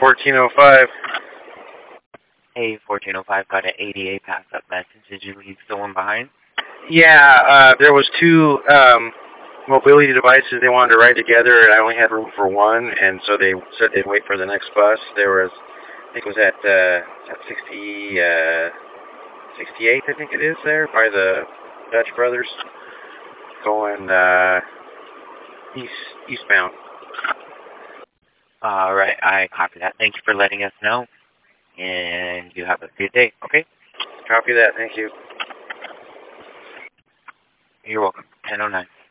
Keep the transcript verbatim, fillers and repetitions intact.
fourteen oh five. Hey, fourteen oh five, got an eighty-eight pass up message. Did you leave someone behind? Yeah, uh, there was two um, mobility devices they wanted to ride together, and I only had room for one, and so they said they'd wait for the next bus. There was, I think it was at, uh, at sixty, uh, sixty-eight, I think it is, there, by the Dutch Brothers, going uh, east, eastbound. All right, I copy that. Thank you for letting us know, and you have a good day, okay? Copy that, thank you. You're welcome. ten oh nine.